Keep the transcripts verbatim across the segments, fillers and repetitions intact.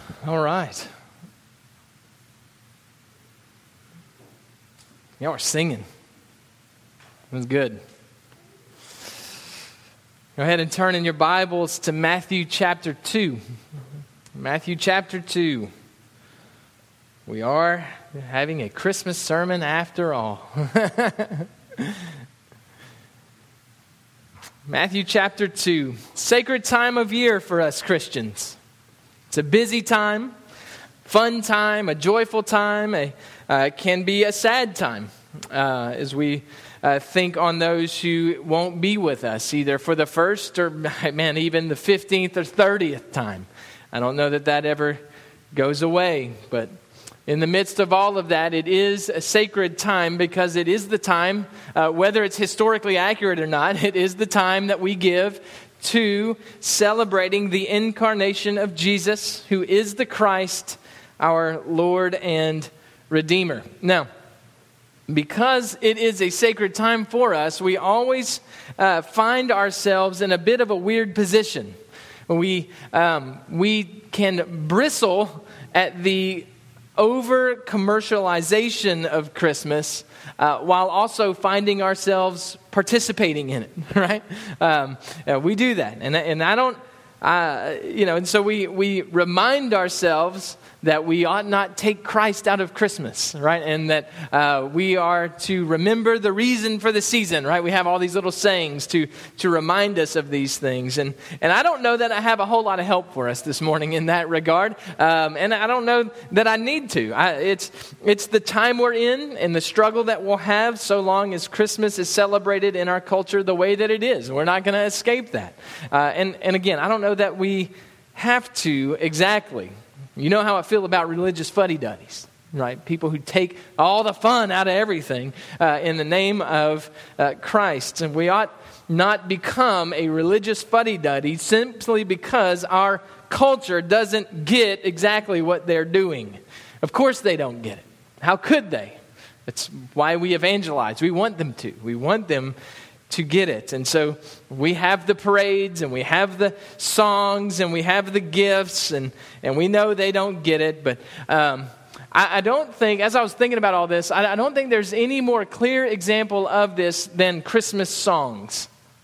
All right. Y'all are singing. It was good. Go ahead and turn in your Bibles to Matthew chapter two. Matthew chapter two. We are having a Christmas sermon after all. Matthew chapter two. Sacred time of year for us Christians. It's a busy time, fun time, a joyful time. A, uh, can be a sad time uh, as we uh, think on those who won't be with us, either for the first or, man, even the fifteenth or thirtieth time. I don't know that that ever goes away, but in the midst of all of that, it is a sacred time because it is the time, uh, whether it's historically accurate or not, it is the time that we give to celebrating the incarnation of Jesus, who is the Christ, our Lord and Redeemer. Now, because it is a sacred time for us, we always uh, find ourselves in a bit of a weird position. We um, we can bristle at the over-commercialization of Christmas uh, while also finding ourselves participating in it, right? Um, yeah, we do that. And, and I don't, uh, you know, and so we, we remind ourselves that we ought not take Christ out of Christmas, right? And that uh, we are to remember the reason for the season, right? We have all these little sayings to to remind us of these things. And and I don't know that I have a whole lot of help for us this morning in that regard. Um, and I don't know that I need to. I, it's, it's the time we're in and the struggle that we'll have so long as Christmas is celebrated in our culture the way that it is. We're not going to escape that. Uh, and, and again, I don't know that we have to exactly. You know how I feel about religious fuddy-duddies, right? People who take all the fun out of everything uh, in the name of uh, Christ. And we ought not become a religious fuddy-duddy simply because our culture doesn't get exactly what they're doing. Of course they don't get it. How could they? That's why we evangelize. We want them to. We want them to get it. And so we have the parades and we have the songs and we have the gifts and, and we know they don't get it. But um, I, I don't think, as I was thinking about all this, I, I don't think there's any more clear example of this than Christmas songs.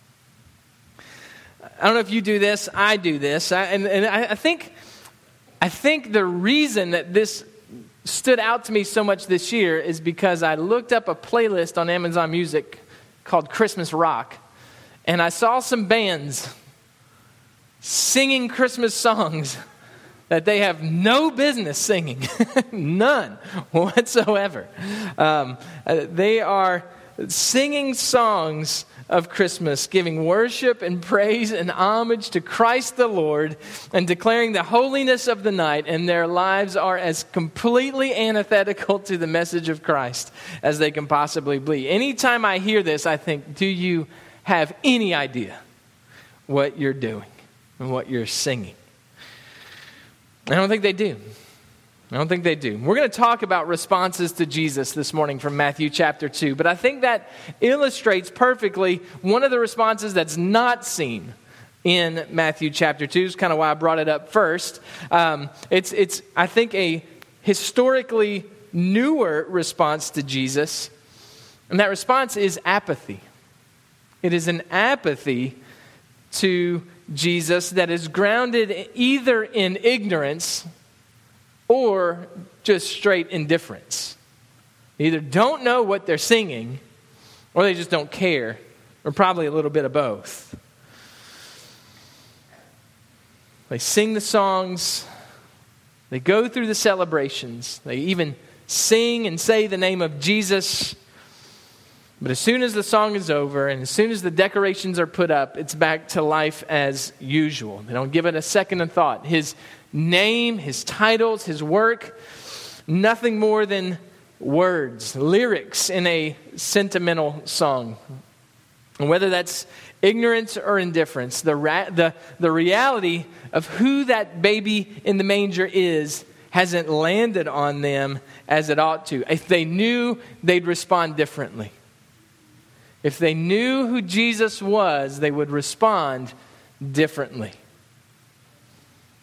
I don't know if you do this. I do this. I, and and I, I think I think the reason that this stood out to me so much this year is because I looked up a playlist on Amazon Music called Christmas Rock, and I saw some bands singing Christmas songs that they have no business singing, none whatsoever. Um, uh, they are singing songs of Christmas, giving worship and praise and homage to Christ the Lord and declaring the holiness of the night, and their lives are as completely antithetical to the message of Christ as they can possibly be. Anytime I hear this, I think, do you have any idea what you're doing and what you're singing? I don't think they do. I don't think they do. We're going to talk about responses to Jesus this morning from Matthew chapter two, but I think that illustrates perfectly one of the responses that's not seen in Matthew chapter two. Is kind of why I brought it up first. Um, it's, it's, I think, a historically newer response to Jesus, and that response is apathy. It is an apathy to Jesus that is grounded either in ignorance or just straight indifference. They either don't know what they're singing, or they just don't care, or probably a little bit of both. They sing the songs, they go through the celebrations, they even sing and say the name of Jesus, but as soon as the song is over and as soon as the decorations are put up, it's back to life as usual. They don't give it a second of thought. His name, his titles, his work, nothing more than words, lyrics in a sentimental song. And whether that's ignorance or indifference, the, ra- the, the reality of who that baby in the manger is hasn't landed on them as it ought to. If they knew, they'd respond differently. If they knew who Jesus was, they would respond differently.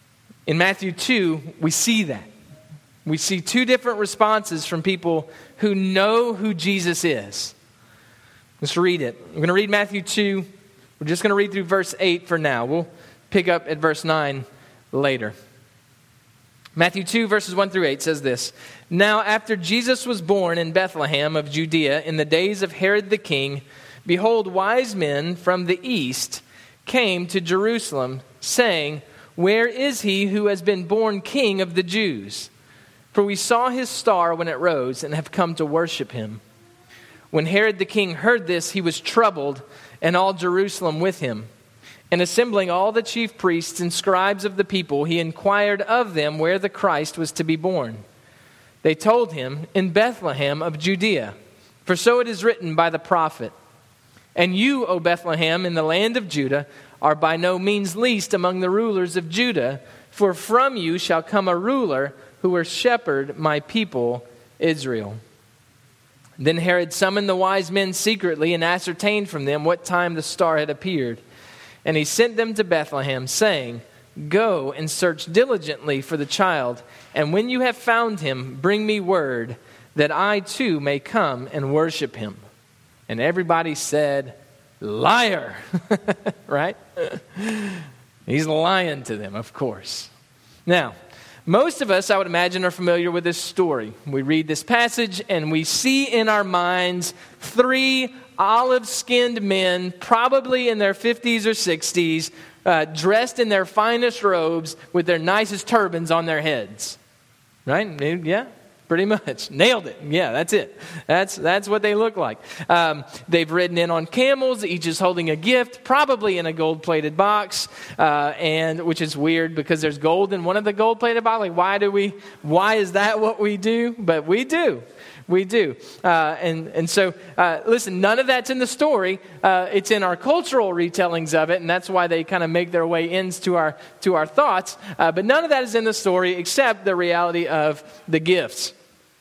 In Matthew two, we see that. We see two different responses from people who know who Jesus is. Let's read it. I'm going to read Matthew two. We're just going to read through verse eight for now. We'll pick up at verse nine later. Matthew two, verses one through eight says this. Now, after Jesus was born in Bethlehem of Judea in the days of Herod the king, behold, wise men from the east came to Jerusalem, saying, Where is he who has been born king of the Jews? For we saw his star when it rose and have come to worship him. When Herod the king heard this, he was troubled, and all Jerusalem with him. And assembling all the chief priests and scribes of the people, he inquired of them where the Christ was to be born. They told him, In Bethlehem of Judea, for so it is written by the prophet. And you, O Bethlehem, in the land of Judah, are by no means least among the rulers of Judah, for from you shall come a ruler who will shepherd my people Israel. Then Herod summoned the wise men secretly and ascertained from them what time the star had appeared. And he sent them to Bethlehem, saying, Go and search diligently for the child, and when you have found him, bring me word, that I too may come and worship him. And everybody said, Liar! Right? He's lying to them, of course. Now, most of us, I would imagine, are familiar with this story. We read this passage and we see in our minds three olive-skinned men, probably in their fifties or sixties, uh, dressed in their finest robes with their nicest turbans on their heads. Right? Yeah? Pretty much. Nailed it. Yeah, that's it. That's that's what they look like. Um, they've ridden in on camels. Each is holding a gift, probably in a gold-plated box, uh, and which is weird because there's gold in one of the gold-plated boxes. Like, why do we? Why is that what we do? But we do. We do. Uh, and, and so, uh, listen, none of that's in the story. Uh, it's in our cultural retellings of it, and that's why they kind of make their way into our, to our thoughts. Uh, but none of that is in the story except the reality of the gifts.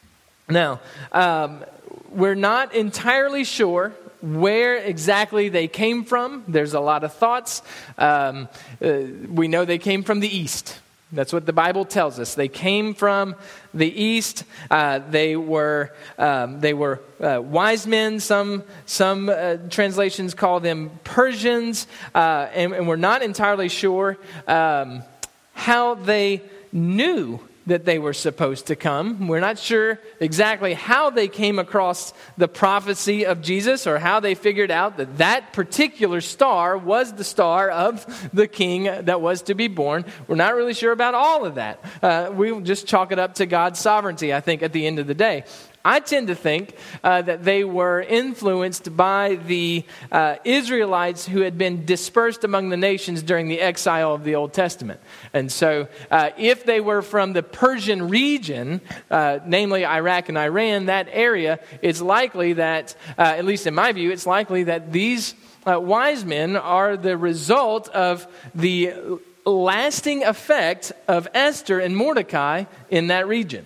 Now, um, we're not entirely sure where exactly they came from. There's a lot of thoughts. Um, uh, we know they came from the east. That's what the Bible tells us. They came from the east. Uh, they were um, they were uh, wise men. Some some uh, translations call them Persians, uh, and, and we're not entirely sure um, how they knew that they were supposed to come. We're not sure exactly how they came across the prophecy of Jesus or how they figured out that that particular star was the star of the king that was to be born. We're not really sure about all of that. Uh, we'll just chalk it up to God's sovereignty, I think, at the end of the day. I tend to think uh, that they were influenced by the uh, Israelites who had been dispersed among the nations during the exile of the Old Testament. And so uh, if they were from the Persian region, uh, namely Iraq and Iran, that area, it's likely that, uh, at least in my view, it's likely that these uh, wise men are the result of the lasting effect of Esther and Mordecai in that region.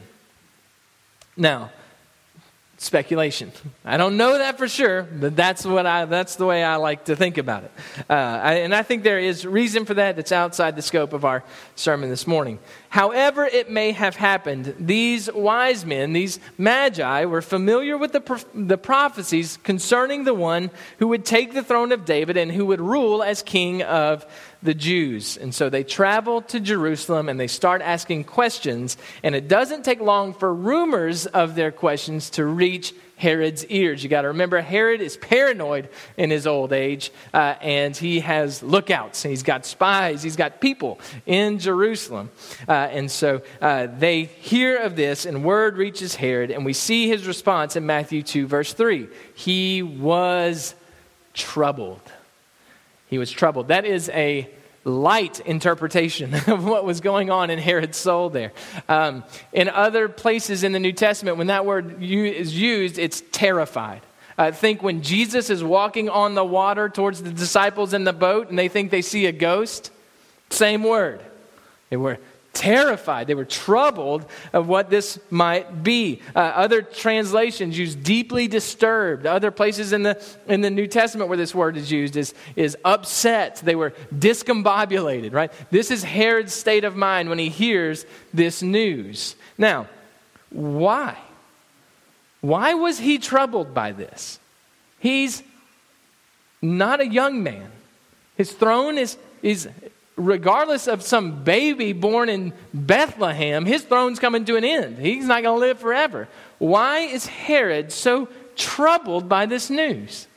Now, speculation. I don't know that for sure, but that's what I. That's the way I like to think about it. Uh, I, and I think there is reason for that that's outside the scope of our sermon this morning. However it may have happened, these wise men, these magi, were familiar with the, the prophecies concerning the one who would take the throne of David and who would rule as king of the Jews. And so they travel to Jerusalem and they start asking questions. And it doesn't take long for rumors of their questions to reach Herod's ears. You got to remember, Herod is paranoid in his old age, uh, and he has lookouts. He's got spies. He's got people in Jerusalem. Uh, and so uh, they hear of this, and word reaches Herod, and we see his response in Matthew two, verse three. He was troubled. He was troubled. That is a light interpretation of what was going on in Herod's soul there. Um, in other places in the New Testament, when that word u- is used, it's terrified. I uh, think when Jesus is walking on the water towards the disciples in the boat and they think they see a ghost, same word. They were terrified. They were troubled of what this might be. Uh, other translations use deeply disturbed. Other places in the in the New Testament where this word is used is, is upset. They were discombobulated, right? This is Herod's state of mind when he hears this news. Now, why? Why was he troubled by this? He's not a young man. His throne is is regardless of some baby born in Bethlehem, his throne's coming to an end. He's not going to live forever. Why is Herod so troubled by this news?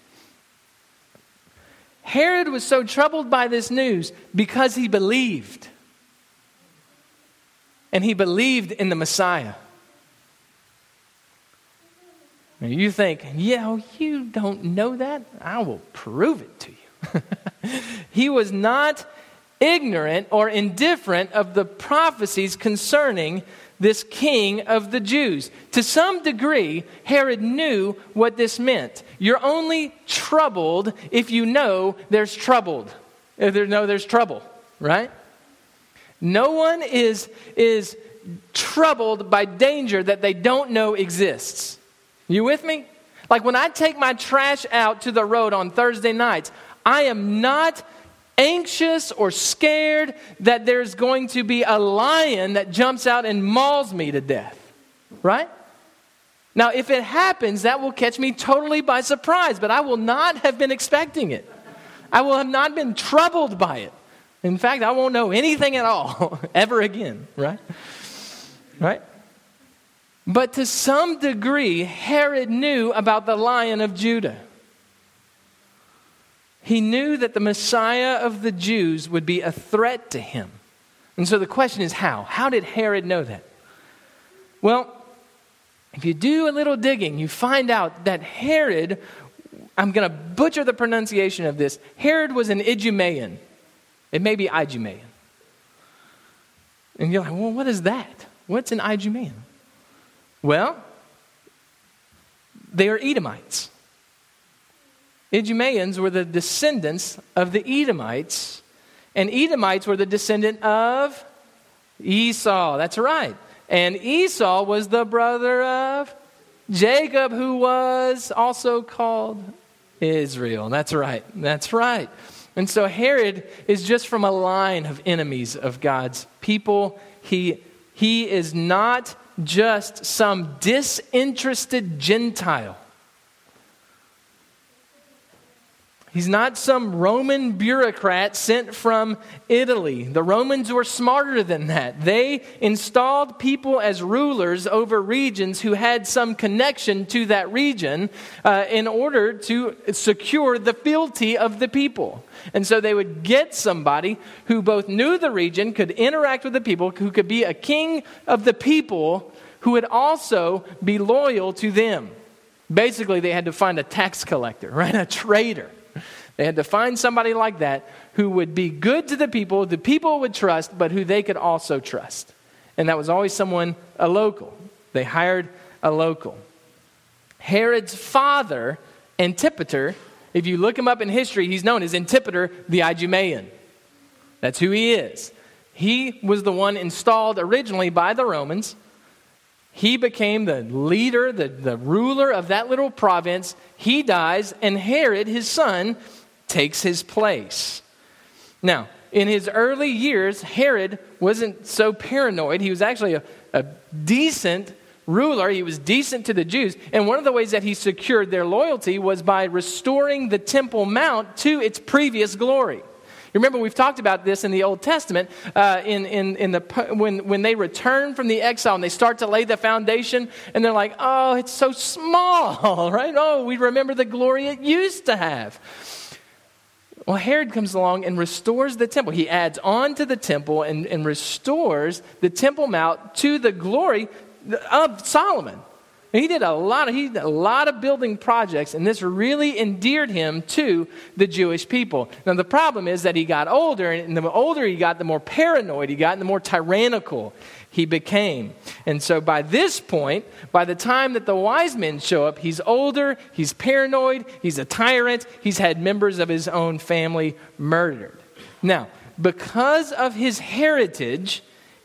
Herod was so troubled by this news because he believed. And he believed in the Messiah. Now you think, yeah, well, you don't know that? I will prove it to you. He was not ignorant or indifferent of the prophecies concerning this king of the Jews. To some degree, Herod knew what this meant. You're only troubled if you know there's troubled. If there know there's trouble, right? No one is, is troubled by danger that they don't know exists. You with me? Like when I take my trash out to the road on Thursday nights, I am not anxious or scared that there's going to be a lion that jumps out and mauls me to death, right? Now, if it happens, that will catch me totally by surprise, but I will not have been expecting it. I will have not been troubled by it. In fact, I won't know anything at all ever again, right? Right? But to some degree, Herod knew about the Lion of Judah. He knew that the Messiah of the Jews would be a threat to him. And so the question is how? How did Herod know that? Well, if you do a little digging, you find out that Herod, I'm going to butcher the pronunciation of this, Herod was an Idumean. It may be Idumean. And you're like, well, what is that? What's an Idumean? Well, they are Edomites. Idumeans were the descendants of the Edomites, and Edomites were the descendant of Esau. That's right. And Esau was the brother of Jacob, who was also called Israel. That's right. That's right. And so Herod is just from a line of enemies of God's people. He, he is not just some disinterested Gentile. He's not some Roman bureaucrat sent from Italy. The Romans were smarter than that. They installed people as rulers over regions who had some connection to that region uh, in order to secure the fealty of the people. And so they would get somebody who both knew the region, could interact with the people, who could be a king of the people, who would also be loyal to them. Basically, they had to find a tax collector, right? A traitor. They had to find somebody like that who would be good to the people, the people would trust, but who they could also trust. And that was always someone, a local. They hired a local. Herod's father, Antipater, if you look him up in history, he's known as Antipater the Idumean. That's who he is. He was the one installed originally by the Romans. He became the leader, the, the ruler of that little province. He dies, and Herod, his son, takes his place. Now, in his early years, Herod wasn't so paranoid. He was actually a, a decent ruler. He was decent to the Jews. And one of the ways that he secured their loyalty was by restoring the Temple Mount to its previous glory. Remember, we've talked about this in the Old Testament, uh, in, in, in the when, when they return from the exile and they start to lay the foundation, and they're like, oh, it's so small, right? Oh, we remember the glory it used to have. Well, Herod comes along and restores the temple. He adds on to the temple and, and restores the Temple Mount to the glory of Solomon. He did a lot of he did a lot of building projects, and this really endeared him to the Jewish people. Now, the problem is that he got older, and the older he got, the more paranoid he got, and the more tyrannical he became. And so by this point, by the time that the wise men show up, he's older, he's paranoid, he's a tyrant, he's had members of his own family murdered. Now, because of his heritage,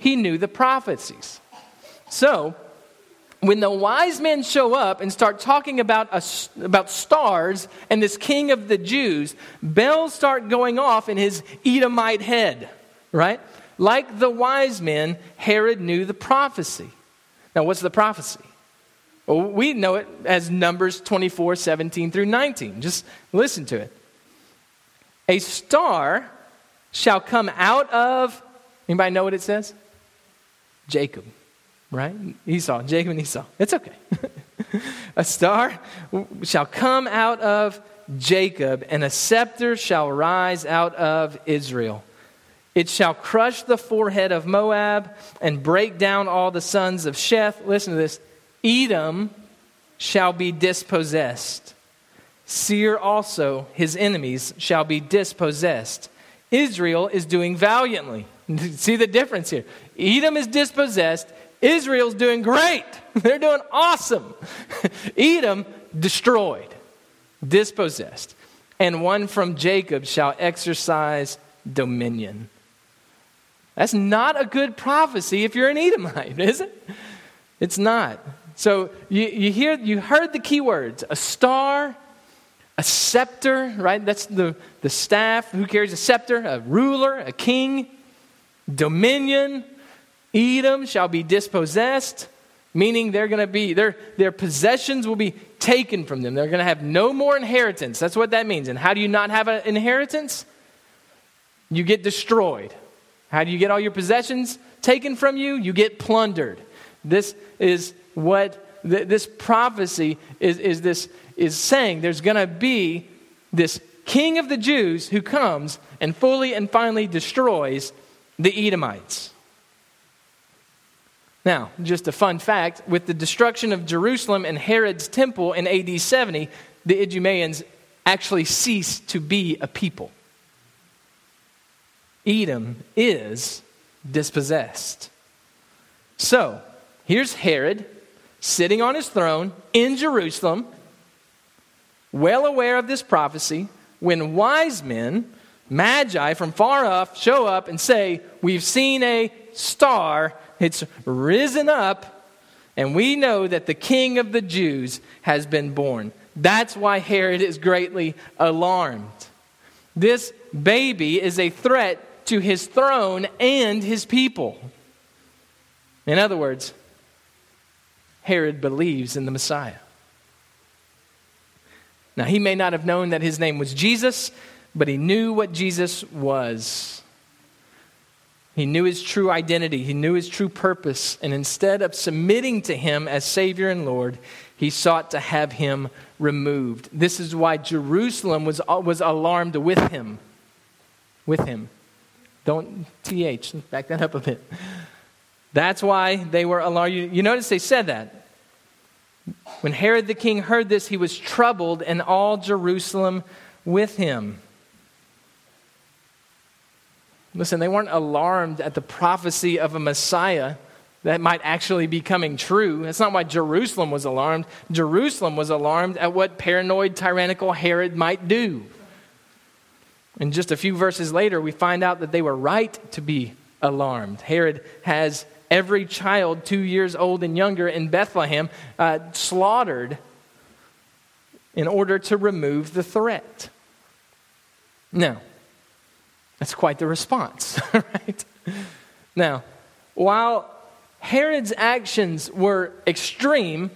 he knew the prophecies. So, when the wise men show up and start talking about a, about stars and this king of the Jews, bells start going off in his Edomite head, right? Like the wise men, Herod knew the prophecy. Now, what's the prophecy? Well, we know it as Numbers twenty-four, seventeen through nineteen. Just listen to it. A star shall come out of, anybody know what it says? Jacob. Right? Esau, Jacob and Esau. It's okay. A star shall come out of Jacob, and a scepter shall rise out of Israel. It shall crush the forehead of Moab and break down all the sons of Sheth. Listen to this. Edom shall be dispossessed. Seir also, his enemies, shall be dispossessed. Israel is doing valiantly. See the difference here. Edom is dispossessed. Israel's doing great. They're doing awesome. Edom destroyed, dispossessed. And one from Jacob shall exercise dominion. That's not a good prophecy if you're an Edomite, is it? It's not. So you, you hear, you heard the key words: a star, a scepter, right? That's the, the staff. Who carries a scepter? A ruler, a king, dominion. Edom shall be dispossessed, meaning they're going to be, their, their possessions will be taken from them. They're going to have no more inheritance. That's what that means. And how do you not have an inheritance? You get destroyed. How do you get all your possessions taken from you? You get plundered. This is what th- this prophecy is, is, this, is saying. There's going to be this king of the Jews who comes and fully and finally destroys the Edomites. Now, just a fun fact, with the destruction of Jerusalem and Herod's temple in A D seventy, the Idumeans actually ceased to be a people. Edom is dispossessed. So, here's Herod sitting on his throne in Jerusalem, well aware of this prophecy, when wise men, magi from far off, show up and say, "We've seen a star. It's risen up, and we know that the King of the Jews has been born." That's why Herod is greatly alarmed. This baby is a threat to his throne and his people. In other words, Herod believes in the Messiah. Now, he may not have known that his name was Jesus, but he knew what Jesus was. He knew his true identity. He knew his true purpose. And instead of submitting to him as Savior and Lord, he sought to have him removed. This is why Jerusalem was, was alarmed with him. With him. Don't T H. Back that up a bit. That's why they were alarmed. You, you notice they said that. When Herod the king heard this, he was troubled, and all Jerusalem with him. Listen, they weren't alarmed at the prophecy of a Messiah that might actually be coming true. That's not why Jerusalem was alarmed. Jerusalem was alarmed at what paranoid, tyrannical Herod might do. And just a few verses later, we find out that they were right to be alarmed. Herod has every child two years old and younger in Bethlehem uh, slaughtered in order to remove the threat. Now, that's quite the response, right? Now, while Herod's actions were extreme,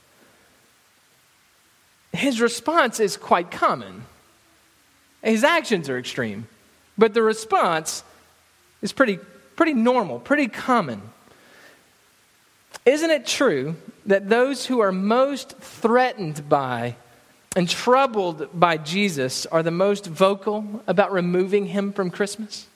his response is quite common. His actions are extreme, but the response is pretty, pretty normal, pretty common. Isn't it true that those who are most threatened by and troubled by Jesus are the most vocal about removing him from Christmas?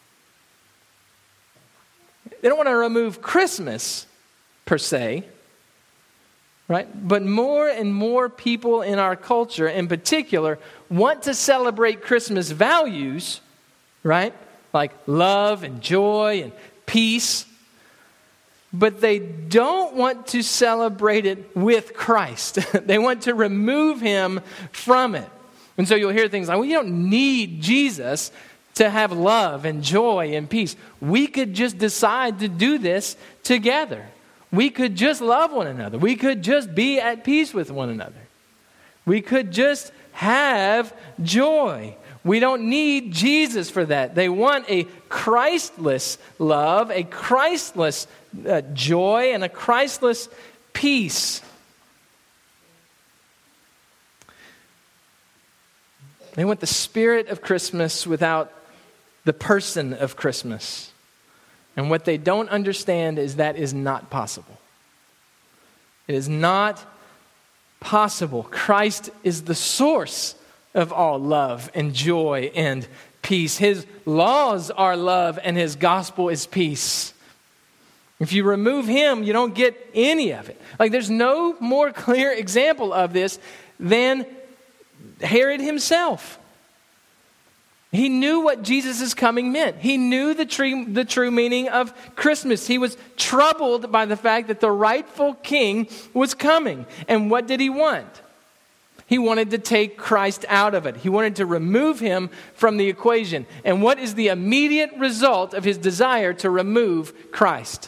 They don't want to remove Christmas per se, right? But more and more people in our culture in particular want to celebrate Christmas values, right? Like love and joy and peace. But they don't want to celebrate it with Christ. They want to remove him from it. And so you'll hear things like, well, you don't need Jesus to have love and joy and peace. We could just decide to do this together. We could just love one another. We could just be at peace with one another. We could just have joy. We don't need Jesus for that. They want a Christless love, a Christless uh, joy, and a Christless peace. They want the spirit of Christmas without the person of Christmas. And what they don't understand is that is not possible. It is not possible. Christ is the source of all love and joy and peace. His laws are love and His gospel is peace. If you remove Him, you don't get any of it. Like, there's no more clear example of this than Herod himself. He knew what Jesus' coming meant. He knew the true, the true meaning of Christmas. He was troubled by the fact that the rightful king was coming. And what did he want? He wanted to take Christ out of it. He wanted to remove Him from the equation. And what is the immediate result of his desire to remove Christ?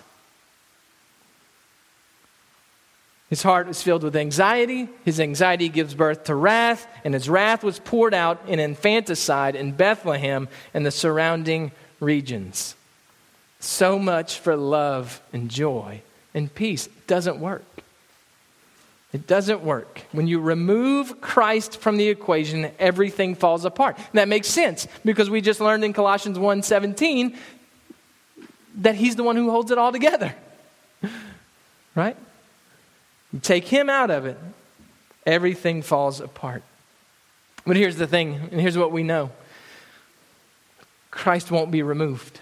His heart was filled with anxiety. His anxiety gives birth to wrath, and his wrath was poured out in infanticide in Bethlehem and the surrounding regions. So much for love and joy and peace. It doesn't work. It doesn't work. When you remove Christ from the equation, everything falls apart. And that makes sense because we just learned in Colossians one seventeen that He's the one who holds it all together. Right? You take Him out of it, everything falls apart. But here's the thing, and here's what we know. Christ won't be removed.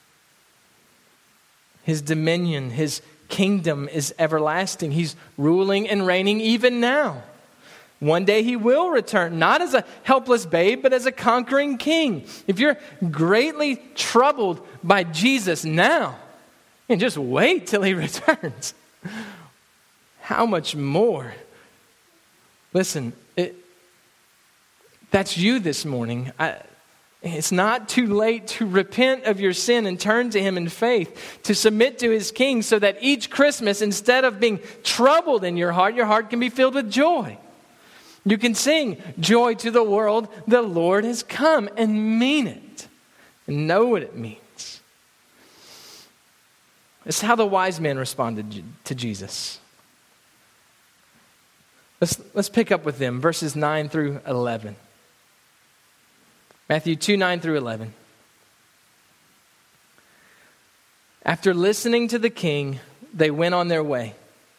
His dominion, His kingdom is everlasting. He's ruling and reigning even now. One day He will return, not as a helpless babe, but as a conquering king. If you're greatly troubled by Jesus now, and just wait till He returns, how much more? Listen, it, that's you this morning. I, it's not too late to repent of your sin and turn to Him in faith, to submit to His King so that each Christmas, instead of being troubled in your heart, your heart can be filled with joy. You can sing, "Joy to the world, the Lord has come," and mean it and know what it means. This is how the wise men responded to Jesus. Let's, let's pick up with them, verses nine through eleven. Matthew two, nine through eleven. After listening to the king, they went on their way.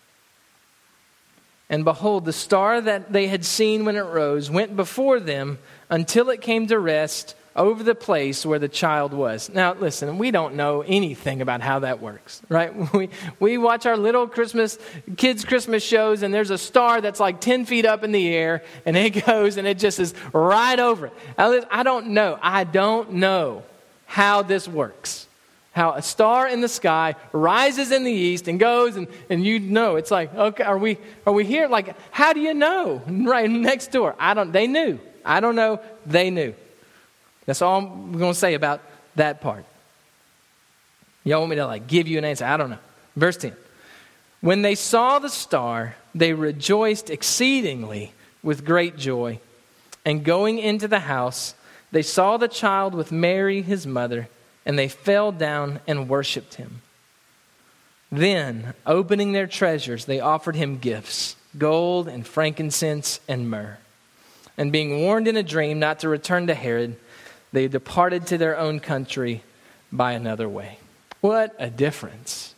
And behold, the star that they had seen when it rose went before them until it came to rest over the place where the child was. Now, listen, we don't know anything about how that works, right? We we watch our little Christmas, kids' Christmas shows, and there's a star that's like ten feet up in the air, and it goes, and it just is right over it. I don't know. I don't know how this works. How a star in the sky rises in the east and goes, and, and you know, it's like, okay, are we are we here? Like, how do you know? Right next door. I don't, they knew. I don't know. They knew. That's all I'm going to say about that part. Y'all want me to like give you an answer? I don't know. Verse ten. When they saw the star, they rejoiced exceedingly with great joy. And going into the house, they saw the child with Mary, his mother, and they fell down and worshipped Him. Then, opening their treasures, they offered Him gifts, gold and frankincense and myrrh. And being warned in a dream not to return to Herod, they departed to their own country by another way. What a difference.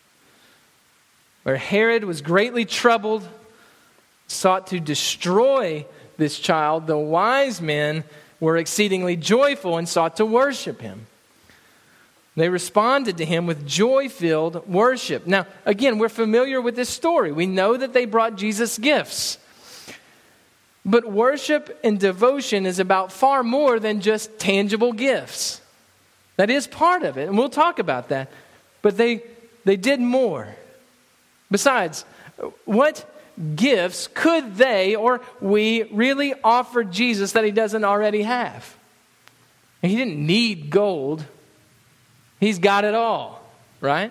Where Herod was greatly troubled, sought to destroy this child, the wise men were exceedingly joyful and sought to worship Him. They responded to Him with joy-filled worship. Now, again, we're familiar with this story. We know that they brought Jesus gifts. But worship and devotion is about far more than just tangible gifts. That is part of it, and we'll talk about that. But they they did more. Besides, what gifts could they or we really offer Jesus that He doesn't already have? He didn't need gold. He's got it all, right?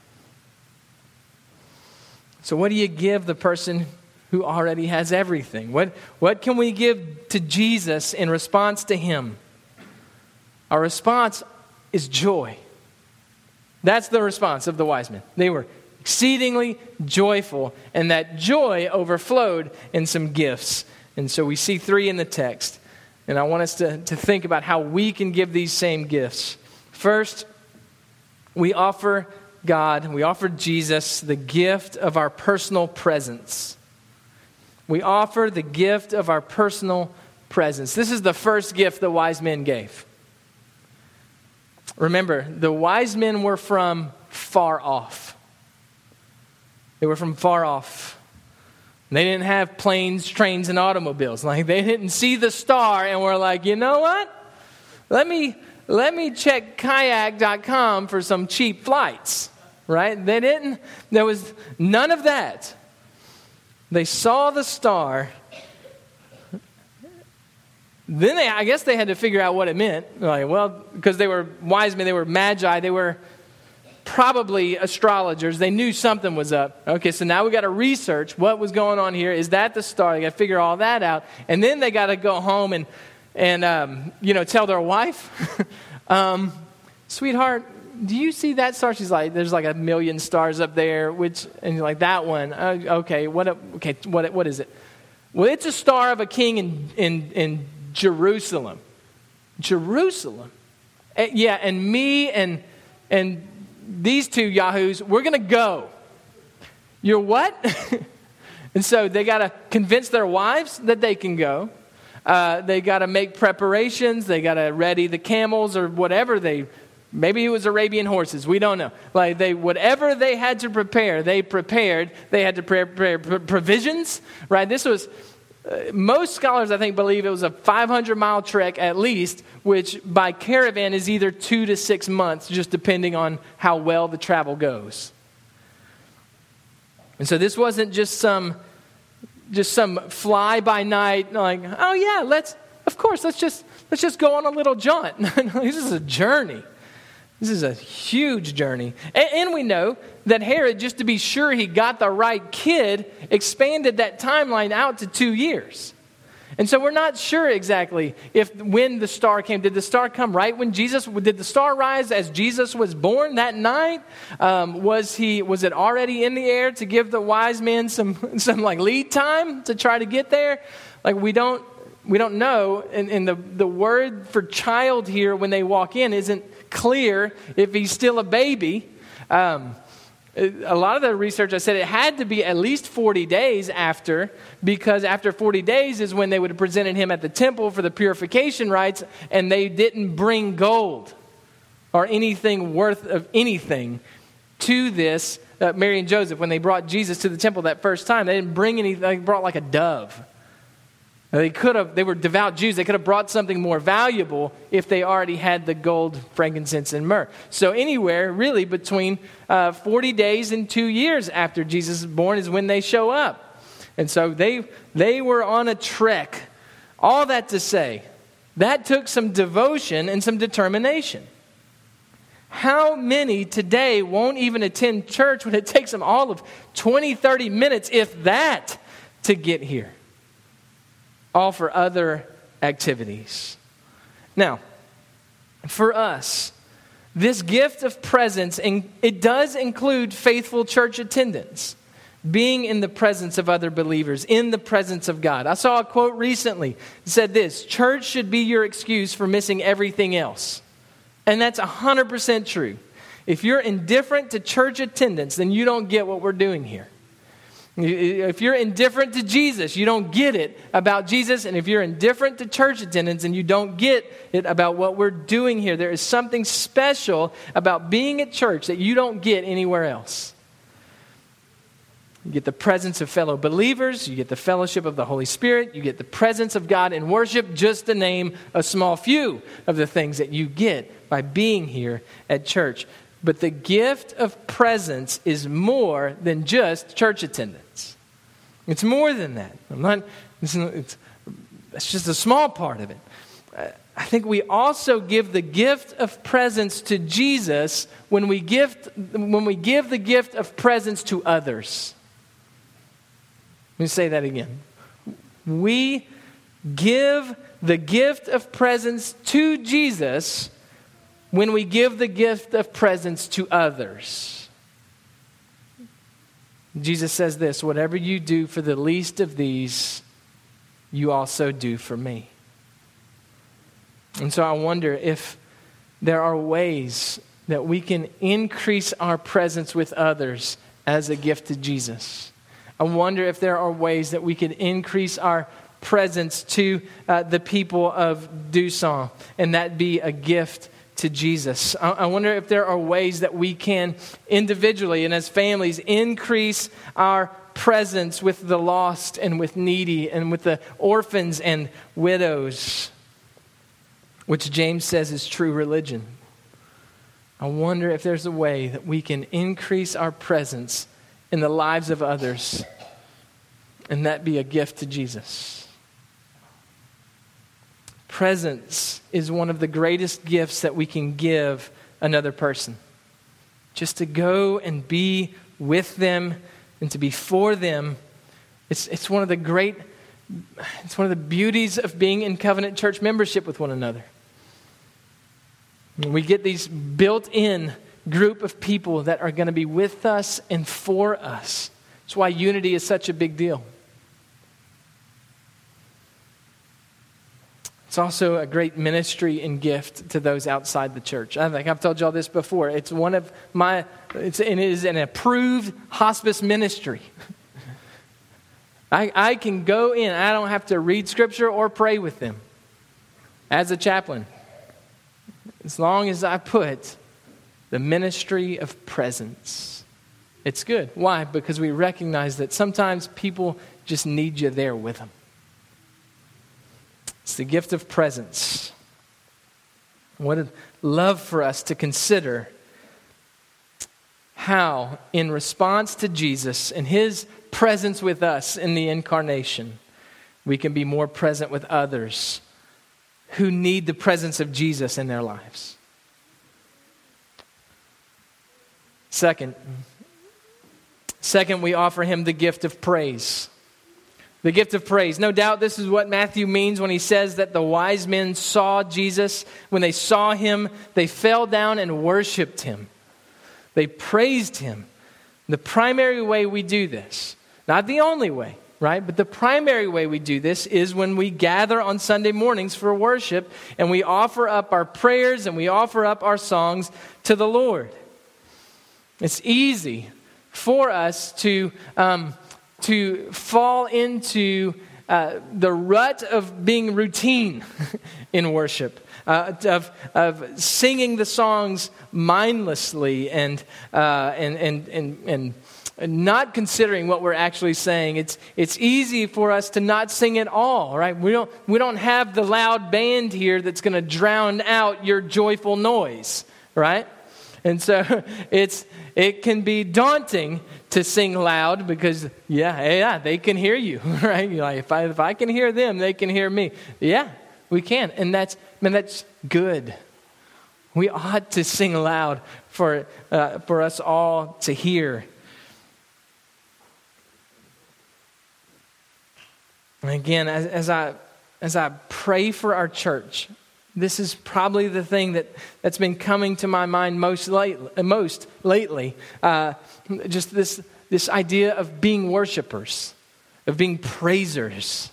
So what do you give the person who already has everything? What, what can we give to Jesus in response to him? Our response is joy. That's the response of the wise men. They were exceedingly joyful, and that joy overflowed in some gifts. And so we see three in the text. And I want us to, to think about how we can give these same gifts. First, we offer God, we offer Jesus the gift of our personal presence. We offer the gift of our personal presence. This is the first gift the wise men gave. Remember, the wise men were from far off. They were from far off. They didn't have planes, trains, and automobiles. Like, they didn't see the star and were like, you know what? Let me let me check kayak dot com for some cheap flights. Right? They didn't. There was none of that. They saw the star. Then they, I guess they had to figure out what it meant. Like, well, because they were wise men, they were magi, they were probably astrologers. They knew something was up. Okay, so now we got to research what was going on here. Is that the star? They got to figure all that out, and then they got to go home and and um, you know tell their wife, um, sweetheart, do you see that star? She's like, there's like a million stars up there. Which and you're like, that one. Uh, okay, what? Okay, what? What is it? Well, it's a star of a king in in in Jerusalem. Jerusalem. Uh, yeah, and me and and these two yahoos, we're going to go. You're what? And so they got to convince their wives that they can go. Uh, they got to make preparations. They got to ready the camels or whatever they, maybe it was Arabian horses. We don't know. Like they, whatever they had to prepare, they prepared. They had to prepare provisions, right? This was, Uh, most scholars, I think, believe it was a five hundred mile trek at least, which by caravan is either two to six months, just depending on how well the travel goes. And so this wasn't just some, just some fly by night, like, oh yeah, let's, of course, let's just, let's just go on a little jaunt. This is a journey. This is a huge journey. And, and we know that Herod, just to be sure he got the right kid, expanded that timeline out to two years. And so we're not sure exactly if when the star came. Did the star come right when Jesus, did the star rise as Jesus was born that night? Um, was he, was it already in the air to give the wise men some, some like lead time to try to get there? Like we don't, we don't know. And, and the, the word for child here when they walk in isn't clear if he's still a baby. Um, a lot of the research, I said it had to be at least forty days after, because after forty days is when they would have presented him at the temple for the purification rites, and they didn't bring gold or anything worth of anything to this. Uh, Mary and Joseph, when they brought Jesus to the temple that first time, they didn't bring anything. They brought like a dove. They could have, they were devout Jews. They could have brought something more valuable if they already had the gold, frankincense, and myrrh. So anywhere really between uh, forty days and two years after Jesus is born is when they show up. And so they they were on a trek. All that to say, that took some devotion and some determination. How many today won't even attend church when it takes them all of twenty, thirty minutes, if that, to get here? All for other activities. Now, for us, this gift of presence, it does include faithful church attendance, being in the presence of other believers, in the presence of God. I saw a quote recently that said this: church should be your excuse for missing everything else. And that's one hundred percent true. If you're indifferent to church attendance, then you don't get what we're doing here. If you're indifferent to Jesus, you don't get it about Jesus. And if you're indifferent to church attendance, and you don't get it about what we're doing here, there is something special about being at church that you don't get anywhere else. You get the presence of fellow believers. You get the fellowship of the Holy Spirit. You get the presence of God in worship, just to name a small few of the things that you get by being here at church. But the gift of presence is more than just church attendance. It's more than that. I'm not. It's, it's, it's just a small part of it. I think we also give the gift of presents to Jesus when we gift when we give the gift of presents to others. Let me say that again. We give the gift of presents to Jesus when we give the gift of presents to others. Jesus says this, whatever you do for the least of these, you also do for me. And so I wonder if there are ways that we can increase our presence with others as a gift to Jesus. I wonder if there are ways that we could increase our presence to uh, the people of Doosan, and that be a gift to Jesus. I, I wonder if there are ways that we can individually and as families increase our presence with the lost and with needy and with the orphans and widows, which James says is true religion. I wonder if there's a way that we can increase our presence in the lives of others, and that be a gift to Jesus. Presence is one of the greatest gifts that we can give another person. Just to go and be with them and to be for them. It's, it's one of the great, it's one of the beauties of being in covenant church membership with one another. We get these built-in group of people that are going to be with us and for us. That's why unity is such a big deal. It's also a great ministry and gift to those outside the church. I think I've told y'all this before. It's one of my, it's, it is an approved hospice ministry. I, I can go in. I don't have to read scripture or pray with them as a chaplain. As long as I put the ministry of presence. It's good. Why? Because we recognize that sometimes people just need you there with them. It's the gift of presence. What a love for us to consider how, in response to Jesus and His presence with us in the incarnation, we can be more present with others who need the presence of Jesus in their lives. Second, second, we offer Him the gift of praise. The gift of praise. No doubt this is what Matthew means when he says that the wise men saw Jesus. When they saw Him, they fell down and worshiped Him. They praised Him. The primary way we do this, not the only way, right? But the primary way we do this is when we gather on Sunday mornings for worship and we offer up our prayers and we offer up our songs to the Lord. It's easy for us to um, to fall into uh, the rut of being routine in worship, uh, of of singing the songs mindlessly and uh, and and and and. not considering what we're actually saying. It's it's easy for us to not sing at all, right? We don't we don't have the loud band here that's going to drown out your joyful noise, right? And so it's it can be daunting to sing loud because yeah, yeah, they can hear you, right? You're like if I if I can hear them, they can hear me. Yeah, we can, and that's man, that's good. We ought to sing loud for uh, for us all to hear. And again, as, as I as I pray for our church, this is probably the thing that, that's been coming to my mind most lately. Most lately, uh, just this this idea of being worshipers, of being praisers.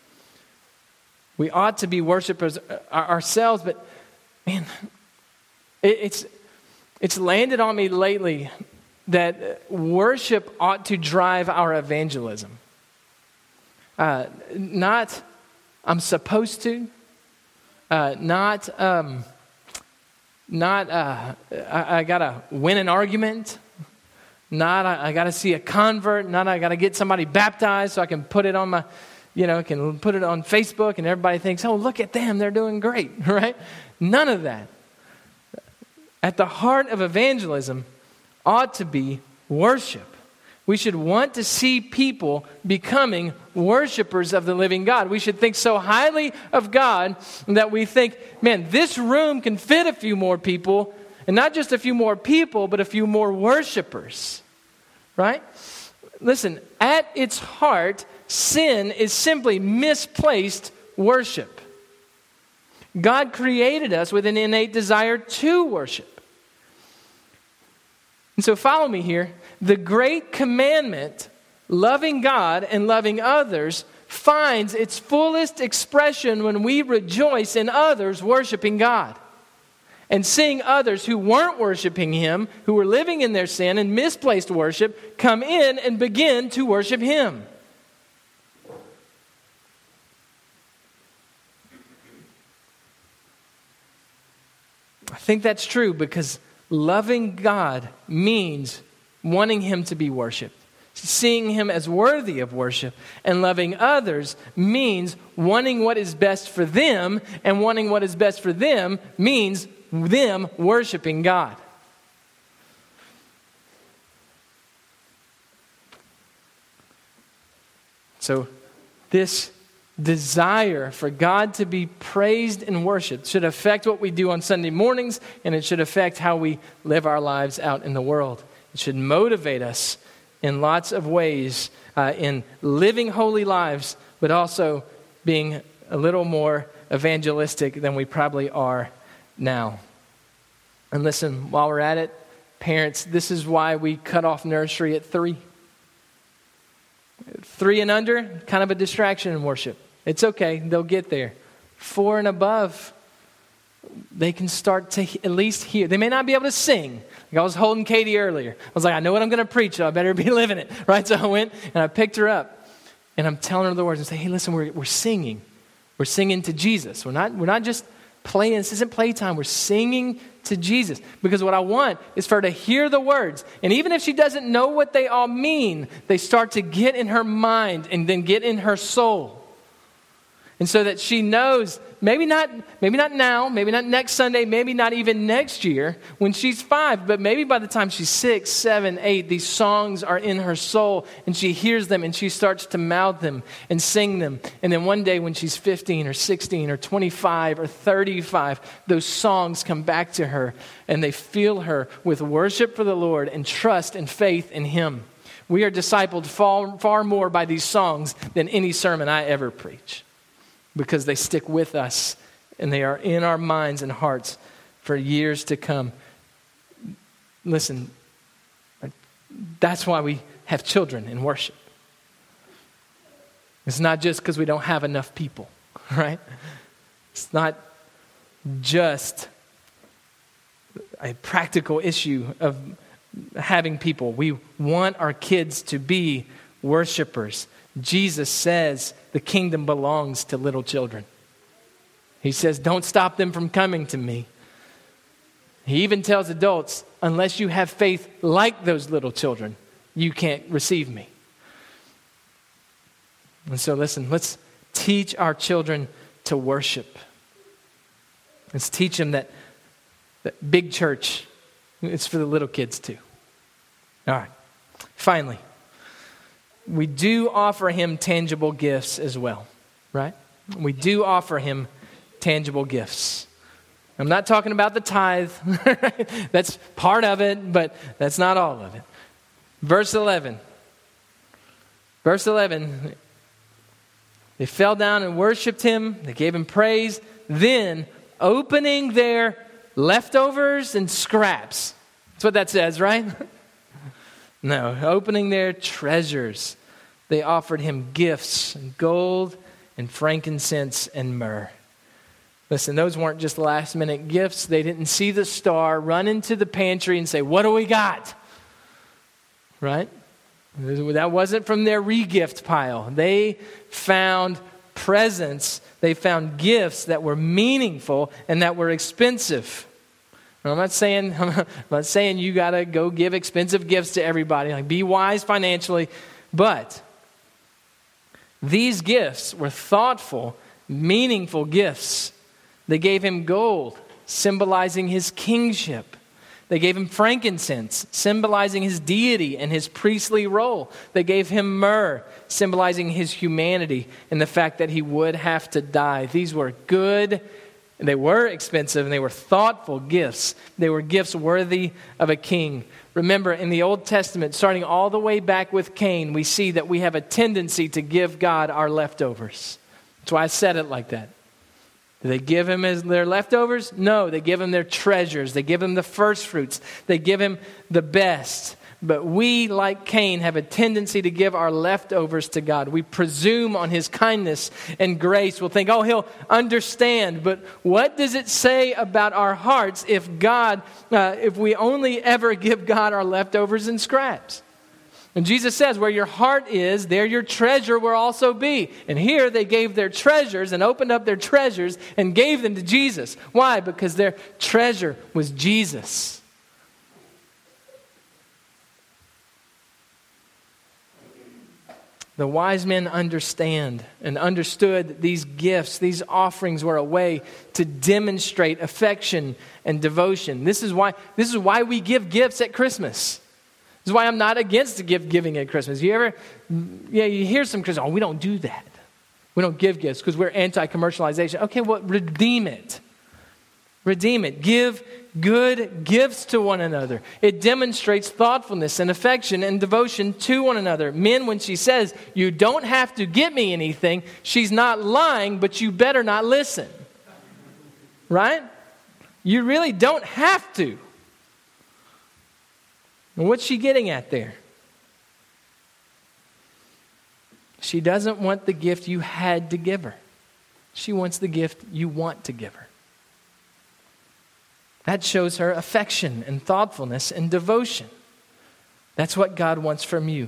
We ought to be worshipers ourselves, but man, it, it's it's landed on me lately that worship ought to drive our evangelism. Uh, not, I'm supposed to. Uh, not, um, not. Uh, I, I gotta win an argument. Not, I, I gotta see a convert. Not, I gotta get somebody baptized so I can put it on my, you know, can put it on Facebook and everybody thinks, oh, look at them, they're doing great, right? None of that. At the heart of evangelism ought to be worship. We should want to see people becoming worshipers of the living God. We should think so highly of God that we think, man, this room can fit a few more people, and not just a few more people, but a few more worshipers, right? Listen, at its heart, sin is simply misplaced worship. God created us with an innate desire to worship. And so follow me here. The great commandment, loving God and loving others, finds its fullest expression when we rejoice in others worshiping God. And seeing others who weren't worshiping Him, who were living in their sin and misplaced worship, come in and begin to worship Him. I think that's true because loving God means wanting Him to be worshiped, seeing Him as worthy of worship, and loving others means wanting what is best for them, and wanting what is best for them means them worshiping God. So this desire for God to be praised and worshiped should affect what we do on Sunday mornings, and it should affect how we live our lives out in the world. It should motivate us in lots of ways, uh, in living holy lives, but also being a little more evangelistic than we probably are now. And listen, while we're at it, parents, this is why we cut off nursery at three. Three and under, kind of a distraction in worship. It's okay, they'll get there. Four and above, they can start to at least hear. They may not be able to sing. Like I was holding Katie earlier. I was like, I know what I'm going to preach, so I better be living it. Right? So I went and I picked her up. And I'm telling her the words and say, hey, listen, we're we're singing. We're singing to Jesus. We're not, we're not just playing. This isn't playtime. We're singing to Jesus. Because what I want is for her to hear the words. And even if she doesn't know what they all mean, they start to get in her mind and then get in her soul. And so that she knows, maybe not, maybe not now, maybe not next Sunday, maybe not even next year when she's five, but maybe by the time she's six, seven, eight, these songs are in her soul and she hears them and she starts to mouth them and sing them. And then one day when she's fifteen or sixteen or twenty-five or thirty-five, those songs come back to her and they fill her with worship for the Lord and trust and faith in Him. We are discipled far, far more by these songs than any sermon I ever preach, because they stick with us and they are in our minds and hearts for years to come. Listen, that's why we have children in worship. It's not just because we don't have enough people, right? It's not just a practical issue of having people. We want our kids to be worshipers. Jesus says the kingdom belongs to little children. He says, don't stop them from coming to me. He even tells adults, unless you have faith like those little children, you can't receive me. And so listen, let's teach our children to worship. Let's teach them that, that big church, it's for the little kids too. All right. Finally, we do offer Him tangible gifts as well, right? We do offer Him tangible gifts. I'm not talking about the tithe. That's part of it, but that's not all of it. Verse eleven. Verse eleven. They fell down and worshiped Him. They gave Him praise. Then, opening their leftovers and scraps. That's what that says, right? No, opening their treasures, they offered Him gifts, gold and frankincense and myrrh. Listen, those weren't just last minute gifts. They didn't see the star, run into the pantry and say, what do we got? Right? That wasn't from their re-gift pile. They found presents. They found gifts that were meaningful and that were expensive. I'm not saying I'm not saying you got to go give expensive gifts to everybody. Like, be wise financially, but these gifts were thoughtful, meaningful gifts. They gave Him gold, symbolizing His kingship. They gave him frankincense, symbolizing his deity and his priestly role. They gave him myrrh, symbolizing his humanity and the fact that he would have to die. These were good, and they were expensive, and they were thoughtful gifts. They were gifts worthy of a king. Remember, in the Old Testament, starting all the way back with Cain, we see that we have a tendency to give God our leftovers. That's why I said it like that. Do they give him as their leftovers? No, they give him their treasures. They give him the first fruits. They give him the best. But we, like Cain, have a tendency to give our leftovers to God. We presume on his kindness and grace. We'll think, oh, he'll understand. But what does it say about our hearts if God, uh, if we only ever give God our leftovers and scraps? And Jesus says, where your heart is, there your treasure will also be. And here they gave their treasures and opened up their treasures and gave them to Jesus. Why? Because their treasure was Jesus. The wise men understand and understood that these gifts, these offerings were a way to demonstrate affection and devotion. This is why, this is why we give gifts at Christmas. This is why I'm not against the gift giving at Christmas. You ever, yeah, you hear some Christians, oh, we don't do that. We don't give gifts because we're anti-commercialization. Okay, well, redeem it. Redeem it. Give good gifts to one another. It demonstrates thoughtfulness and affection and devotion to one another. Men, when she says, you don't have to get me anything, she's not lying, but you better not listen. Right? You really don't have to. And what's she getting at there? She doesn't want the gift you had to give her. She wants the gift you want to give her. That shows her affection and thoughtfulness and devotion. That's what God wants from you.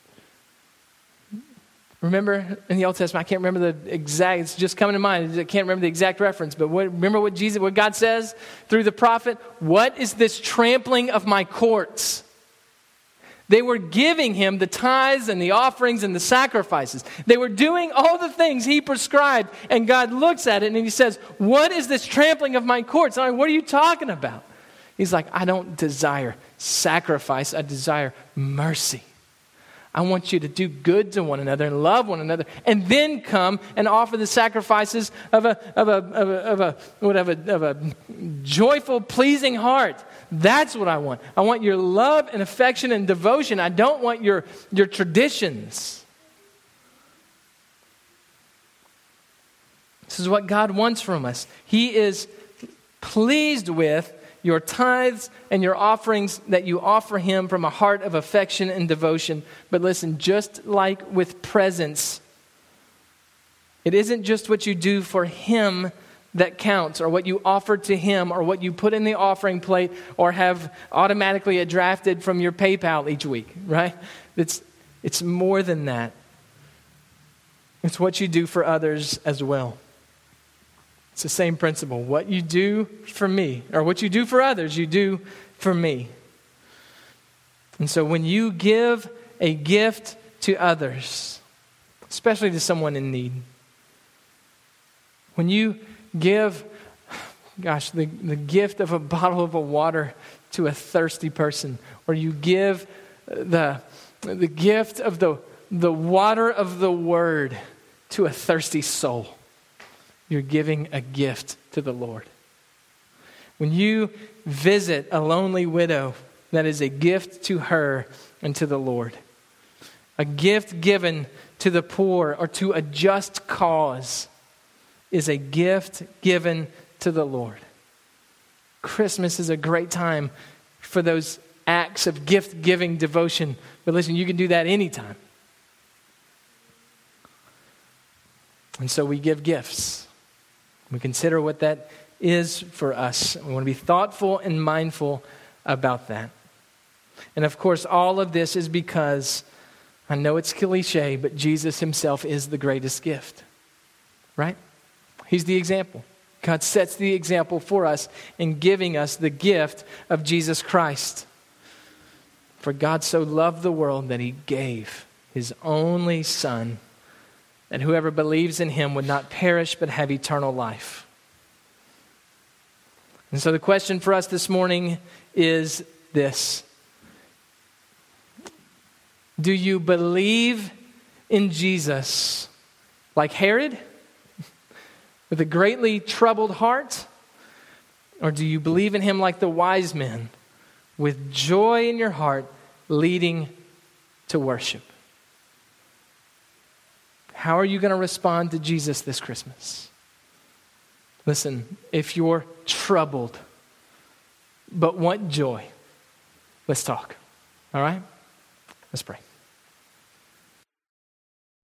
Remember in the Old Testament, I can't remember the exact, it's just coming to mind. I can't remember the exact reference, but what, remember what Jesus, what God says through the prophet? What is this trampling of my courts? They were giving him the tithes and the offerings and the sacrifices. They were doing all the things he prescribed. And God looks at it and he says, what is this trampling of my courts? I'm like, what are you talking about? He's like, I don't desire sacrifice. I desire mercy. I want you to do good to one another and love one another, and then come and offer the sacrifices of a of a of a of a, whatever, of a joyful, pleasing heart. That's what I want. I want your love and affection and devotion. I don't want your, your traditions. This is what God wants from us. He is pleased with your tithes and your offerings that you offer him from a heart of affection and devotion. But listen, just like with presents, it isn't just what you do for him that counts, or what you offer to him, or what you put in the offering plate, or have automatically drafted from your PayPal each week, right? It's, it's more than that. It's what you do for others as well. It's the same principle. What you do for me, or what you do for others, you do for me. And so when you give a gift to others, especially to someone in need, when you give, gosh, the, the gift of a bottle of a water to a thirsty person, or you give the, the gift of the, the water of the word to a thirsty soul, you're giving a gift to the Lord. When you visit a lonely widow, that is a gift to her and to the Lord. A gift given to the poor or to a just cause is a gift given to the Lord. Christmas is a great time for those acts of gift-giving devotion. But listen, you can do that anytime. And so we give gifts. We consider what that is for us. We want to be thoughtful and mindful about that. And of course, all of this is because, I know it's cliche, but Jesus himself is the greatest gift. Right? He's the example. God sets the example for us in giving us the gift of Jesus Christ. For God so loved the world that he gave his only Son, that whoever believes in him would not perish but have eternal life. And so the question for us this morning is this: do you believe in Jesus like Herod, with a greatly troubled heart? Or do you believe in him like the wise men, with joy in your heart, leading to worship? How are you going to respond to Jesus this Christmas? Listen, if you're troubled but want joy, let's talk. All right? Let's pray.